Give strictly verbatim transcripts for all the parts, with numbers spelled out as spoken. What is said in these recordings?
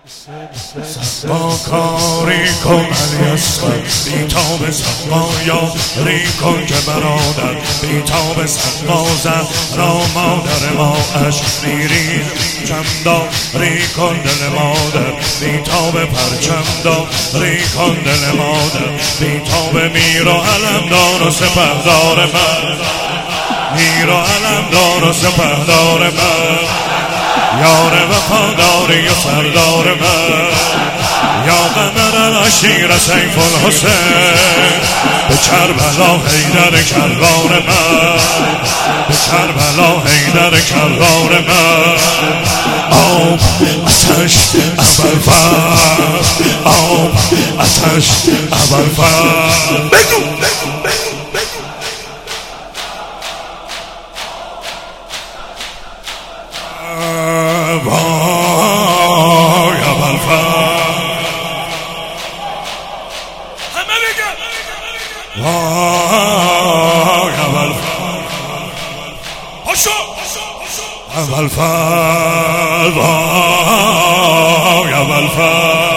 با کاری کن علی اصغر بیتاب سقا یاری کن که برادر بیتاب سقا زهرا مادر ما اش میری چمداری کن دل مادر بیتاب پرچم داری کن دل مادر بیتاب میر و علمدار و سپهدار من میر و علمدار و سپهدار من یار وفاداری و سردار من یا قمر العشیر سیف الحسین به کربلا حیدر کرار من به کربلا حیدر کرار من آب آتش ابوالفضل آب آتش ابوالفضل بگو وای ابوالفضل همه بگن وای ابوالفضل پاشو ابوالفضل وای ابوالفضل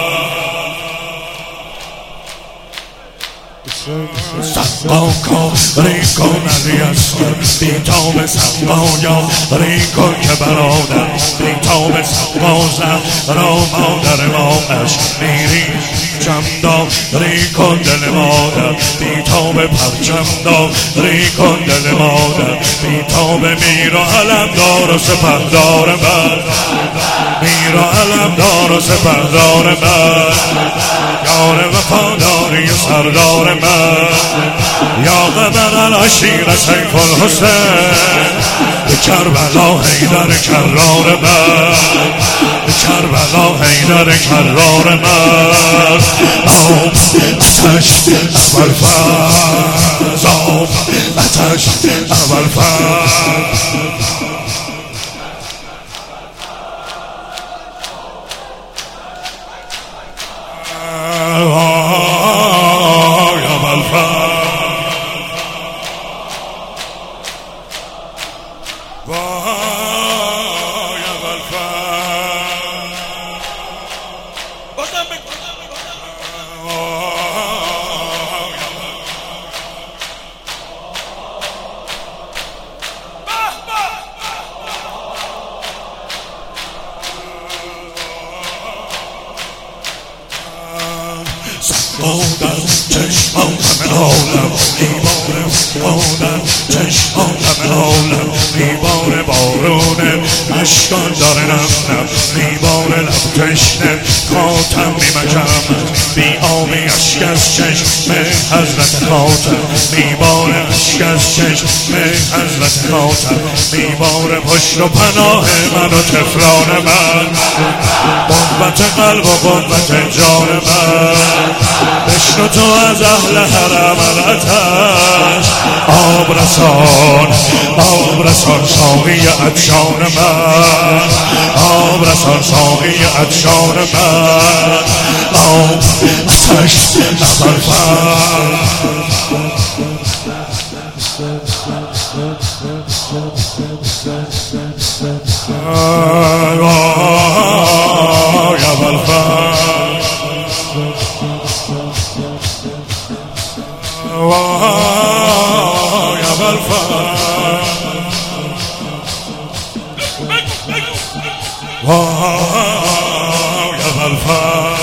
سقا کاری کن علی اصغر بیتاب سقا یاری کن که برادر بیتاب سقا زهرا مادر ما اش میری چمداری کن دل مادر بیتاب پرچم داری کن دل مادر بیتاب میر و علمدار و سپهدار من میر و علمدار و سپهدار من یار وفاداری و سردار من یا قمر العشیر سیف الحسین به کربلا حیدر کرار من به کربلا حیدر کرار من آب آتش ابوالفضل آب آتش ابوالفضل مادر چشمان همه عالم دیوار مادر چشمان همه عالم دیوار بارون اشکان داره نم نم دیوار لب تشنه خاتم میمکم بی آبی اشک از چشم حضرت خاتم دیوار اشک از چشم حضرت خاتم دیوار پشت و پناه من و طفلان من قوت قلب و قوت جان من بشنو تو از اهل حرم العطش آب رسان آب رسان ساقی عطشان من آب رسان ساقی عطشان من آب آتش ابوالفضل وای ابوالفضل وای ابوالفضل وای ابوالفضل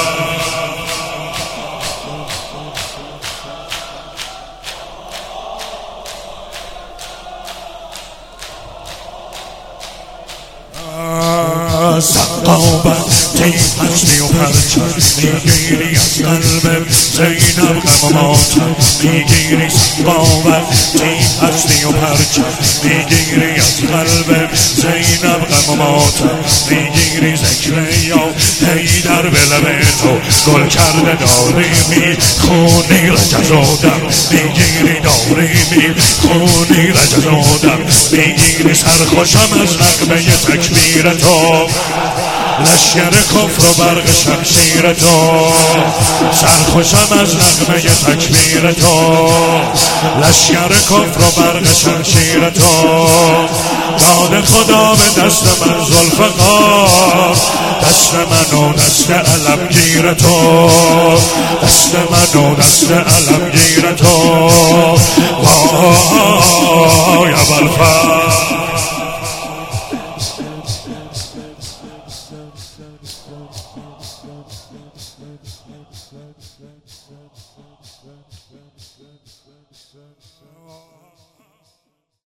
سقابت هستی و پرچم میگیری از قلب زینب غم و ماتم میگیری سقابت هستی و پرچم میگیری از قلب زینب غم و ماتم میگیری ذکر یا حیدر به لب تو گل کرده داری میخونی رجز و دم میگیری داری میخونی رجز و دم میگیری سرخوشم از نغمه تکبیر تو لشگر کفر و برق شمشیر تو، سرخوشم از نغمه تکبیر تو. لشگر کفر و برق شمشیر تو، داد خدا به دست من ذوالفقار، دست من و دست علمگیر تو، دست من و دست علمگیر تو. وای ابوالفضل